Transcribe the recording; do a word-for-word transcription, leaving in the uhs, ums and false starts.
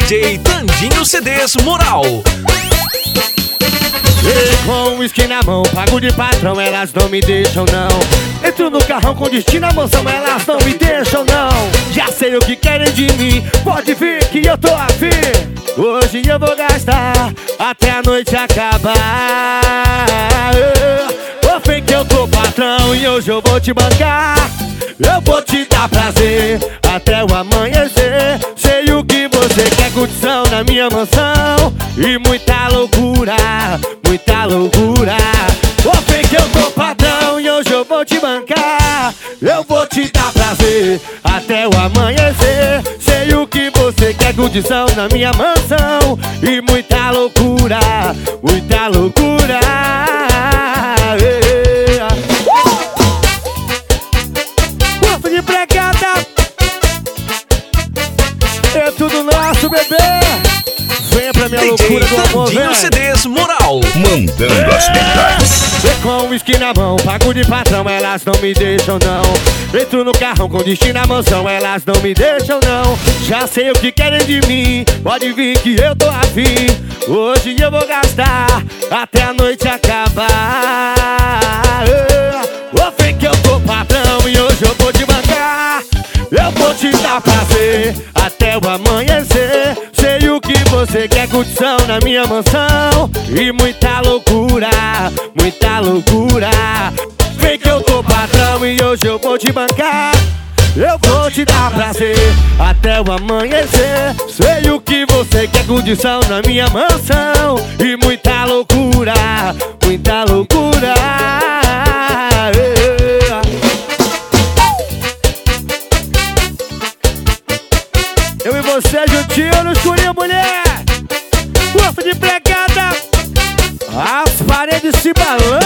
J Tandinho C Ds Moral. E com o uísque na mão, pago de patrão, elas não me deixam não. Entro no carrão com destino à mansão, elas não me deixam não. Já sei o que querem de mim, pode vir que eu tô afim. Hoje eu vou gastar até a noite acabar. Ô, vem que eu tô patrão e hoje eu vou te bancar. Eu vou te dar prazer até o amanhecer. Sei o que você quer, curtição na minha mansão e muita loucura, muita loucura. Ô, vem que eu tô patrão e hoje eu vou te bancar. Eu vou te dar prazer até o amanhecer. Sei o que você quer, curtição na minha mansão e muita loucura, muita loucura. Gosto de empregada, é tudo nosso, bebê. Venha pra minha loucura do amor, Tandinho C Ds Moral. Mandando as verdades. Vê com o uísque na mão, pago de patrão, elas não me deixam não. Entro no carrão com destino à mansão, elas não me deixam não. Já sei o que querem de mim, pode vir que eu tô afim. Hoje eu vou gastar até a noite acabar. Ô, vem que eu tô patrão e hoje eu vou te bancar. Eu vou te dar prazer até o amanhecer. Sei o que você quer, curtição na minha mansão e muita loucura, muita loucura. Vem que eu tô patrão e hoje eu vou te bancar. Eu vou te dar prazer até o amanhecer. Sei o que você quer, curtição na minha mansão e muita loucura, muita loucura. Eu e você juntinho no escurinho, mulher. Gosto de empregada, as paredes se balançam.